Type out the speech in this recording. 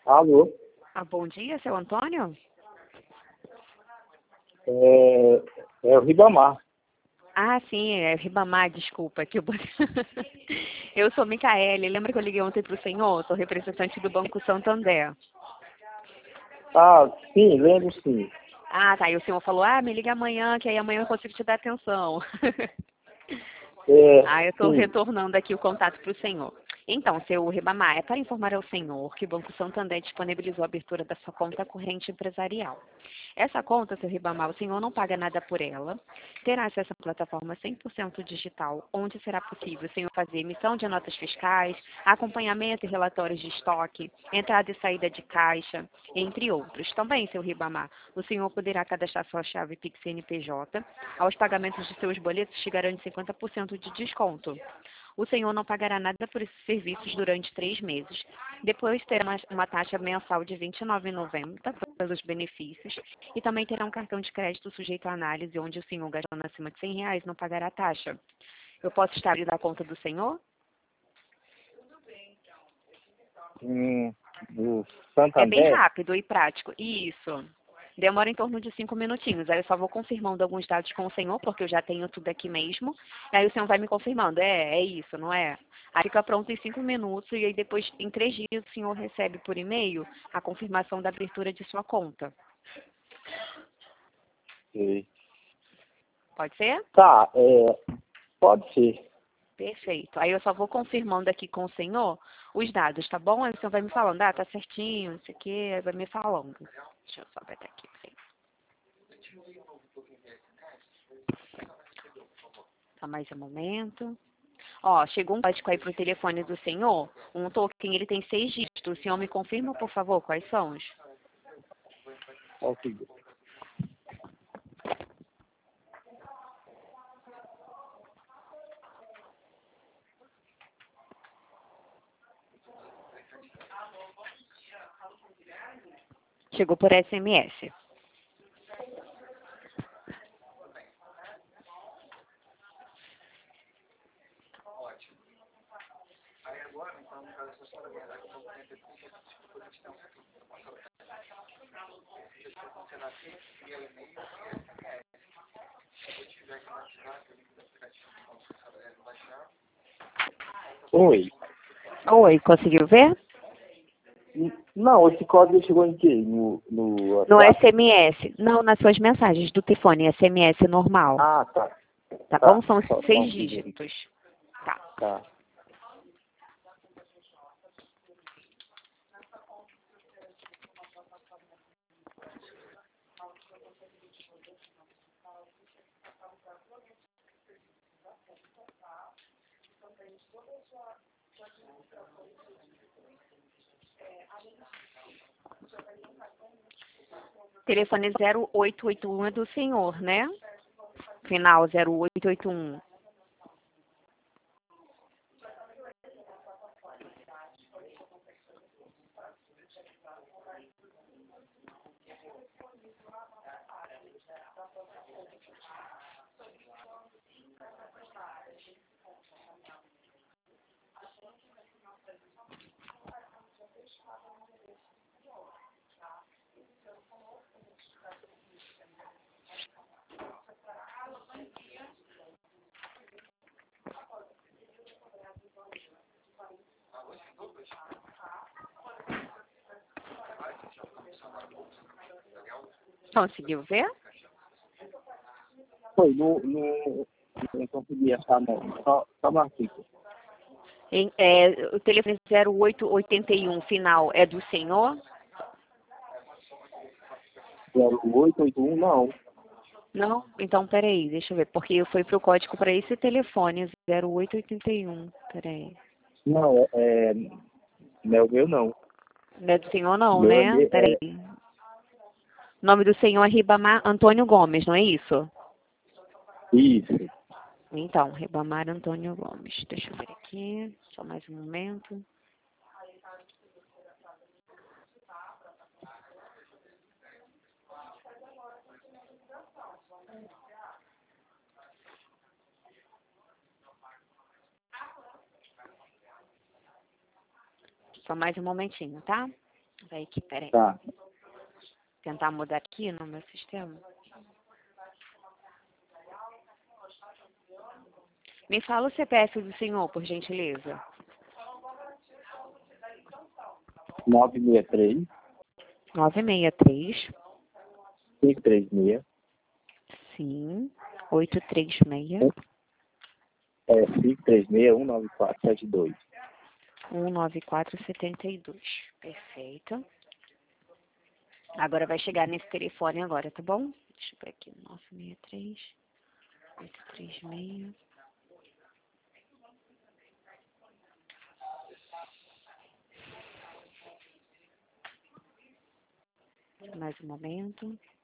Alô? Bom dia, seu Antônio? É o Ribamar. Sim, é Ribamar, desculpa. Eu sou Micaele. Lembra que eu liguei ontem para o senhor? Sou representante do Banco Santander. Ah, sim, lembro sim. Tá. E o senhor falou, me liga amanhã, que aí amanhã eu consigo te dar atenção. Eu estou Sim. retornando aqui o contato para o senhor. Então, seu Ribamar, é para informar ao senhor que o Banco Santander disponibilizou a abertura da sua conta corrente empresarial. Essa conta, seu Ribamar, o senhor não paga nada por ela, terá acesso à plataforma 100% digital, onde será possível o senhor fazer emissão de notas fiscais, acompanhamento e relatórios de estoque, entrada e saída de caixa, entre outros. Também, seu Ribamar, o senhor poderá cadastrar sua chave Pix CNPJ, aos pagamentos de seus boletos te garante 50% de desconto. O senhor não pagará nada por esses serviços durante 3 meses. Depois terá uma taxa mensal de R$ 29,90 pelos benefícios e também terá um cartão de crédito sujeito à análise, onde o senhor gastando acima de R$ 100 não pagará taxa. Eu posso estar ali da conta do senhor? Do É bem Santander? rápido e prático. Isso. Demora em torno de 5 minutinhos. Aí eu só vou confirmando alguns dados com o senhor, porque eu já tenho tudo aqui mesmo. E aí o senhor vai me confirmando. É isso, não é? Aí fica pronto em 5 minutos e aí depois, em 3 dias, o senhor recebe por e-mail a confirmação da abertura de sua conta. Sei. Pode ser? Tá, pode ser. Perfeito. Aí eu só vou confirmando aqui com o senhor os dados, tá bom? Aí o senhor vai me falando, tá certinho, não sei o quê, aí vai me falando. Deixa eu só apertar aqui pra você. Só mais um momento. Chegou um código aí pro telefone do senhor, um token, ele tem 6 dígitos. O senhor me confirma, por favor, quais são os? Ok. Chegou por SMS. Oi. Oi, conseguiu ver? Não, esse código chegou em quê? No No WhatsApp? SMS. Não, nas suas mensagens do telefone, SMS normal. Ah, tá. Tá Tá. bom? São Só 6 um segundo. dígitos. Tá. Tá. Telefone 0881 é do senhor, né? Final 0881. Conseguiu ver? Foi, não consegui achar, não. Só matrícula. O telefone 0881 final é do senhor? 0881, não. Não? Então, peraí, deixa eu ver. Porque eu fui pro código para esse telefone, 0881. Peraí. Não, não é o meu, não. Não é do senhor, não, Meu né? Peraí. O nome do senhor é Ribamar Antônio Gomes, não é isso? Isso. Então, Ribamar Antônio Gomes. Deixa eu ver aqui. Só mais um momento. Só mais um momentinho, tá? Vai aqui, peraí. Tá. Tentar mudar aqui no meu sistema. Me fala o CPF do senhor, por gentileza. 963 963, 536 sim, 836, 536 19472. 19472. Perfeito. Agora vai chegar nesse telefone agora, tá bom? Deixa eu ver aqui. 963, 836. Mais um momento.